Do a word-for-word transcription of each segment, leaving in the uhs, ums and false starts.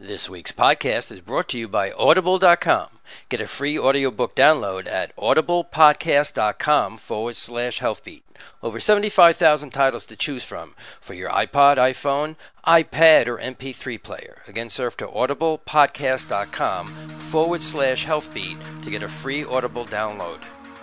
This week's podcast is brought to you by Audible dot com. Get a free audiobook download at audiblepodcast.com forward slash healthbeat. Over seventy-five thousand titles to choose from for your iPod, iPhone, iPad, or M P three player. Again, surf to audiblepodcast.com forward slash healthbeat to get a free Audible download.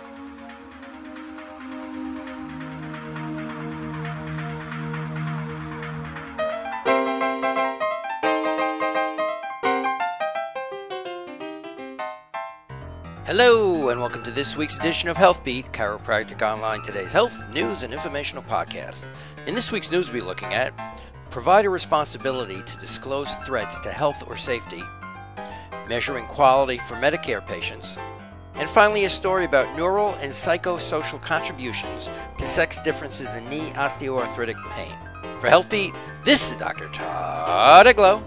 Hello, and welcome to this week's edition of HealthBeat, Chiropractic Online, today's health, news, and informational podcast. In this week's news, we'll be looking at provider responsibility to disclose threats to health or safety, measuring quality for Medicare patients, and finally a story about neural and psychosocial contributions to sex differences in knee osteoarthritic pain. For HealthBeat, this is Doctor Todd Eglow.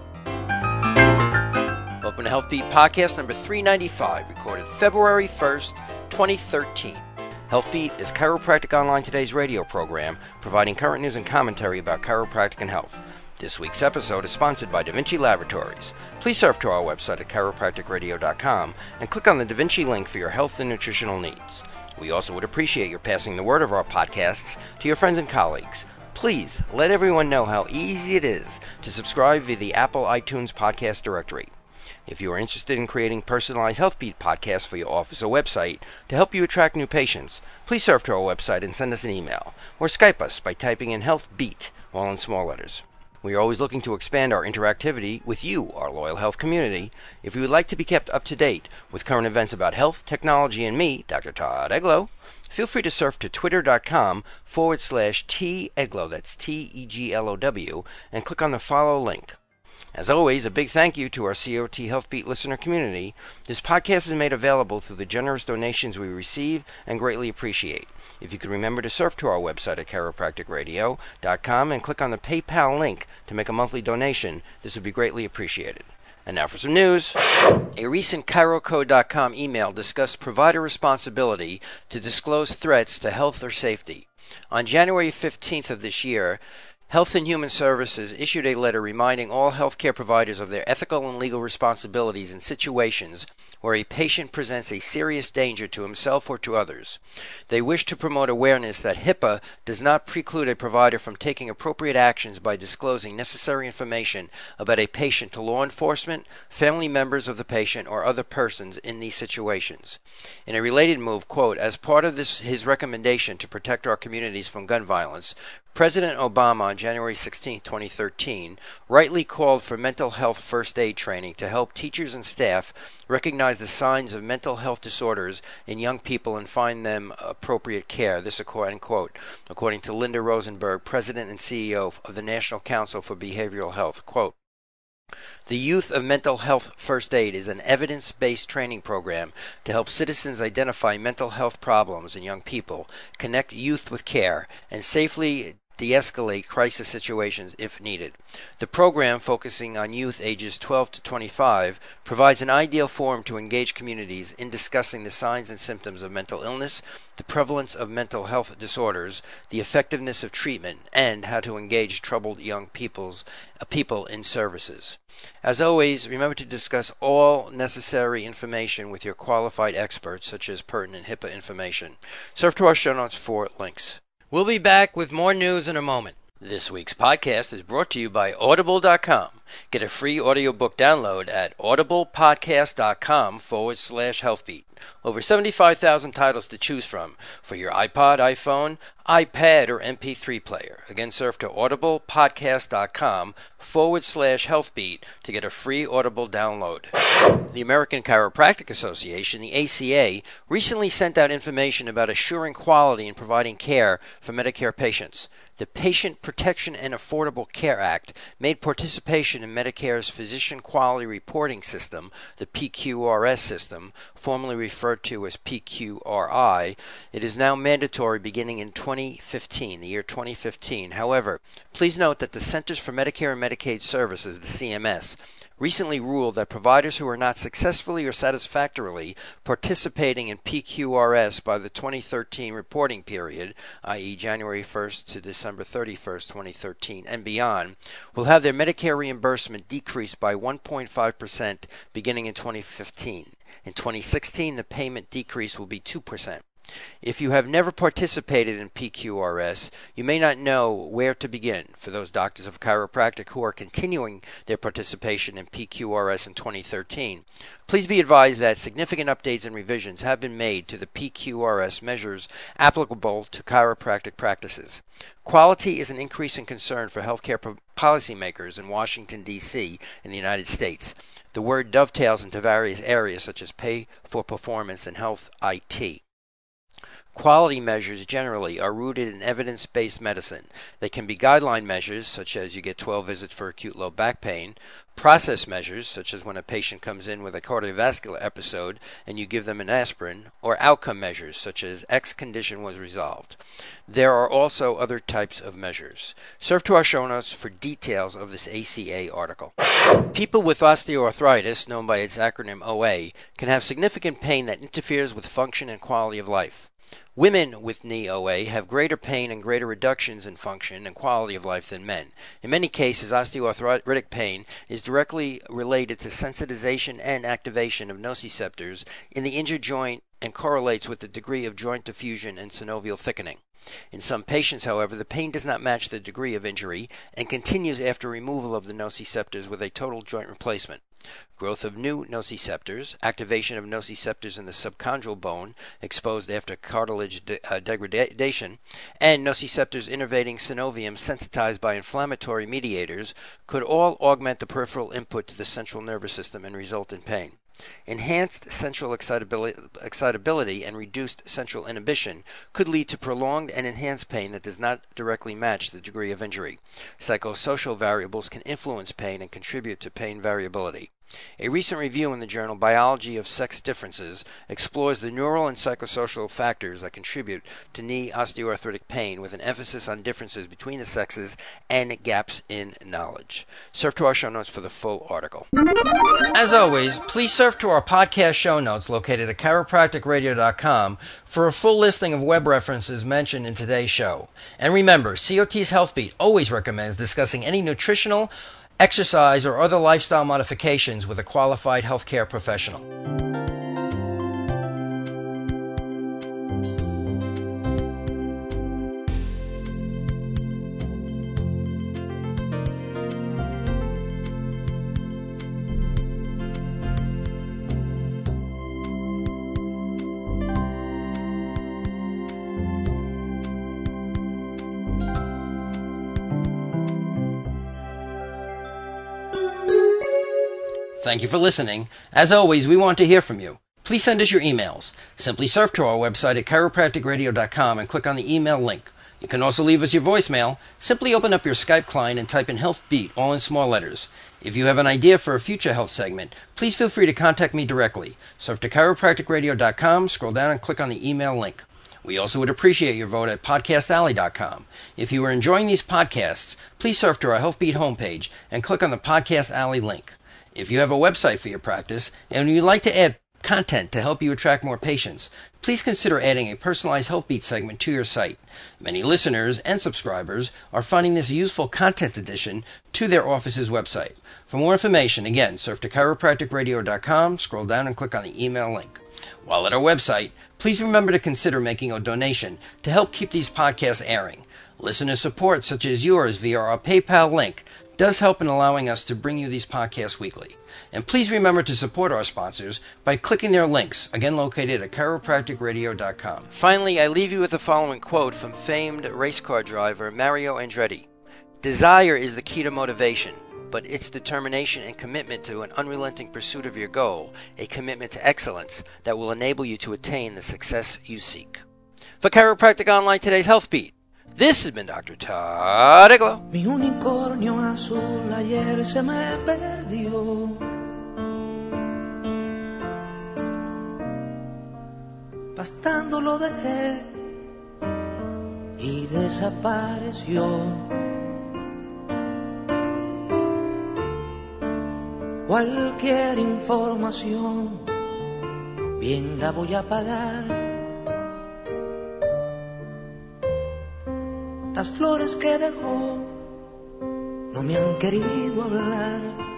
Welcome to HealthBeat Podcast number three ninety-five, recorded February first, twenty thirteen. HealthBeat is Chiropractic Online Today's radio program, providing current news and commentary about chiropractic and health. This week's episode is sponsored by Da Vinci Laboratories. Please surf to our website at chiropractic radio dot com and click on the Da Vinci link for your health and nutritional needs. We also would appreciate your passing the word of our podcasts to your friends and colleagues. Please let everyone know how easy it is to subscribe via the Apple iTunes podcast directory. If you are interested in creating personalized HealthBeat podcasts for your office or website to help you attract new patients, please surf to our website and send us an email, or Skype us by typing in HealthBeat, all in small letters. We are always looking to expand our interactivity with you, our loyal health community. If you would like to be kept up to date with current events about health, technology, and me, Doctor Todd Eglow, feel free to surf to twitter.com forward slash T Eglow, that's T E G L O W, and click on the follow link. As always, a big thank you to our C O T HealthBeat listener community. This podcast is made available through the generous donations we receive and greatly appreciate. If you could remember to surf to our website at chiropractic radio dot com and click on the PayPal link to make a monthly donation, this would be greatly appreciated. And now for some news. A recent chirocode dot com email discussed provider responsibility to disclose threats to health or safety. On January fifteenth of this year, Health and Human Services issued a letter reminding all healthcare providers of their ethical and legal responsibilities in situations where a patient presents a serious danger to himself or to others. They wish to promote awareness that HIPAA does not preclude a provider from taking appropriate actions by disclosing necessary information about a patient to law enforcement, family members of the patient, or other persons in these situations. In a related move, quote, as part of this, his recommendation to protect our communities from gun violence, President Obama on January sixteenth, twenty thirteen, rightly called for mental health first aid training to help teachers and staff recognize the signs of mental health disorders in young people and find them appropriate care. This, quote, according to Linda Rosenberg, President and C E O of the National Council for Behavioral Health. Quote, the Youth of Mental Health First Aid is an evidence-based training program to help citizens identify mental health problems in young people, connect youth with care, and safely de-escalate crisis situations if needed. The program, focusing on youth ages twelve to twenty-five, provides an ideal forum to engage communities in discussing the signs and symptoms of mental illness, the prevalence of mental health disorders, the effectiveness of treatment, and how to engage troubled young people's, uh, people in services. As always, remember to discuss all necessary information with your qualified experts, such as pertinent HIPAA information. Surf to our show notes for links. We'll be back with more news in a moment. This week's podcast is brought to you by Audible dot com. Get a free audiobook download at audiblepodcast.com forward slash healthbeat. Over seventy-five thousand titles to choose from for your iPod, iPhone, iPad, or M P three player. Again, surf to audiblepodcast.com forward slash healthbeat to get a free Audible download. The American Chiropractic Association, the A C A, recently sent out information about assuring quality in providing care for Medicare patients. The Patient Protection and Affordable Care Act made participation in Medicare's Physician Quality Reporting System, the P Q R S system, formerly referred to as P Q R I. It is now mandatory beginning in twenty fifteen, the year twenty fifteen. However, please note that the Centers for Medicare and Medicaid Services, the C M S, recently ruled that providers who are not successfully or satisfactorily participating in P Q R S by the twenty thirteen reporting period, that is January first to December thirty-first, twenty thirteen, and beyond, will have their Medicare reimbursement decreased by one point five percent beginning in twenty fifteen. In twenty sixteen, the payment decrease will be two percent. If you have never participated in P Q R S, you may not know where to begin. For those doctors of chiropractic who are continuing their participation in P Q R S in twenty thirteen, please be advised that significant updates and revisions have been made to the P Q R S measures applicable to chiropractic practices. Quality is an increasing concern for healthcare policymakers in Washington, D C in the United States. The word dovetails into various areas such as pay for performance and health I T. Quality measures generally are rooted in evidence-based medicine. They can be guideline measures, such as you get twelve visits for acute low back pain, process measures, such as when a patient comes in with a cardiovascular episode and you give them an aspirin, or outcome measures, such as X condition was resolved. There are also other types of measures. Surf to our show notes for details of this A C A article. People with osteoarthritis, known by its acronym O A, can have significant pain that interferes with function and quality of life. Women with knee O A have greater pain and greater reductions in function and quality of life than men. In many cases, osteoarthritic pain is directly related to sensitization and activation of nociceptors in the injured joint and correlates with the degree of joint diffusion and synovial thickening. In some patients, however, the pain does not match the degree of injury and continues after removal of the nociceptors with a total joint replacement. Growth of new nociceptors, activation of nociceptors in the subchondral bone exposed after cartilage de- uh, degradation, and nociceptors innervating synovium sensitized by inflammatory mediators could all augment the peripheral input to the central nervous system and result in pain. Enhanced central excitability, excitability and reduced central inhibition could lead to prolonged and enhanced pain that does not directly match the degree of injury. Psychosocial variables can influence pain and contribute to pain variability. A recent review in the journal Biology of Sex Differences explores the neural and psychosocial factors that contribute to knee osteoarthritic pain with an emphasis on differences between the sexes and gaps in knowledge. Surf to our show notes for the full article. As always, please surf to our podcast show notes located at chiropractic radio dot com for a full listing of web references mentioned in today's show. And remember, C O T's HealthBeat always recommends discussing any nutritional, exercise, or other lifestyle modifications with a qualified healthcare professional. Thank you for listening. As always, we want to hear from you. Please send us your emails. Simply surf to our website at chiropractic radio dot com and click on the email link. You can also leave us your voicemail. Simply open up your Skype client and type in HealthBeat, all in small letters. If you have an idea for a future health segment, please feel free to contact me directly. Surf to chiropractic radio dot com, scroll down and click on the email link. We also would appreciate your vote at podcast alley dot com. If you are enjoying these podcasts, please surf to our HealthBeat homepage and click on the Podcast Alley link. If you have a website for your practice and you'd like to add content to help you attract more patients, please consider adding a personalized HealthBeat segment to your site. Many listeners and subscribers are finding this useful content addition to their office's website. For more information, again, surf to chiropractic radio dot com, scroll down and click on the email link. While at our website, please remember to consider making a donation to help keep these podcasts airing. Listener support, such as yours via our PayPal link, does help in allowing us to bring you these podcasts weekly. And please remember to support our sponsors by clicking their links, again located at chiropractic radio dot com. Finally, I leave you with the following quote from famed race car driver Mario Andretti. Desire is the key to motivation, but it's determination and commitment to an unrelenting pursuit of your goal, a commitment to excellence that will enable you to attain the success you seek. For Chiropractic Online, today's HealthBeat, this has been Doctor Todd Iglo. Mi unicornio azul ayer se me perdió. Pastando lo dejé y desapareció. Cualquier información, bien la voy a pagar. Las flores que dejó no me han querido hablar.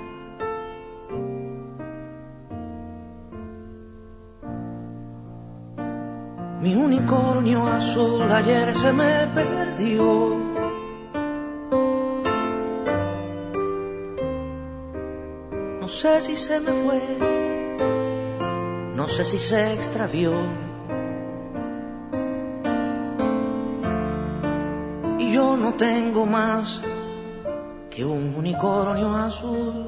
Mi unicornio azul ayer se me perdió. No sé si se me fue, no sé si se extravió. Y yo no tengo más que un unicornio azul.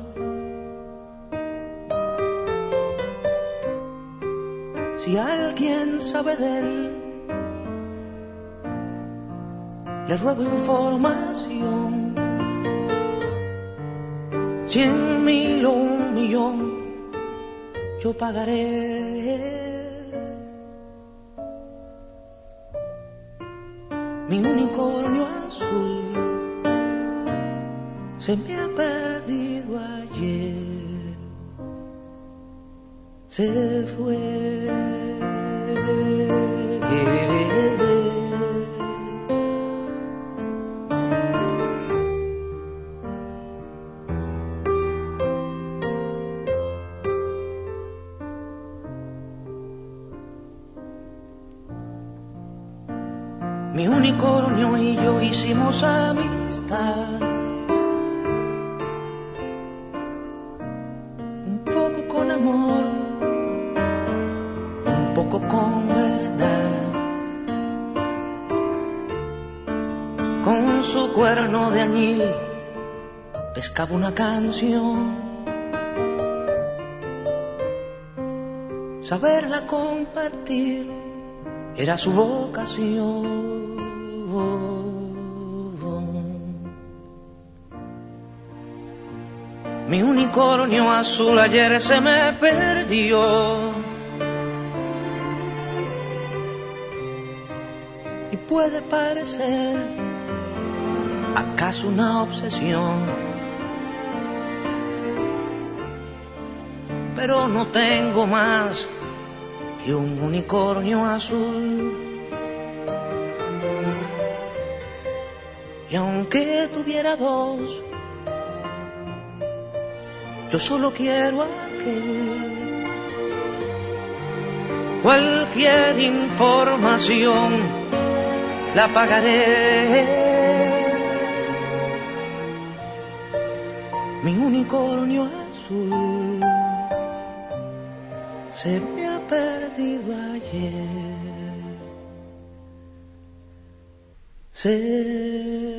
Si alguien sabe de él, le ruego información. Cien mil o un millón, yo pagaré. Mi unicornio azul se me ha perdido ayer, se fue. Mi unicornio y yo hicimos amistad, un poco con amor, un poco con verdad. Con su cuerno de añil pescaba una canción, saberla compartir era su vocación. Mi unicornio azul ayer se me perdió. Y puede parecer acaso una obsesión, pero no tengo más que un unicornio azul. Y aunque tuviera dos, yo solo quiero aquel. Cualquier información la pagaré. Mi unicornio azul se me ha perdido ayer. Se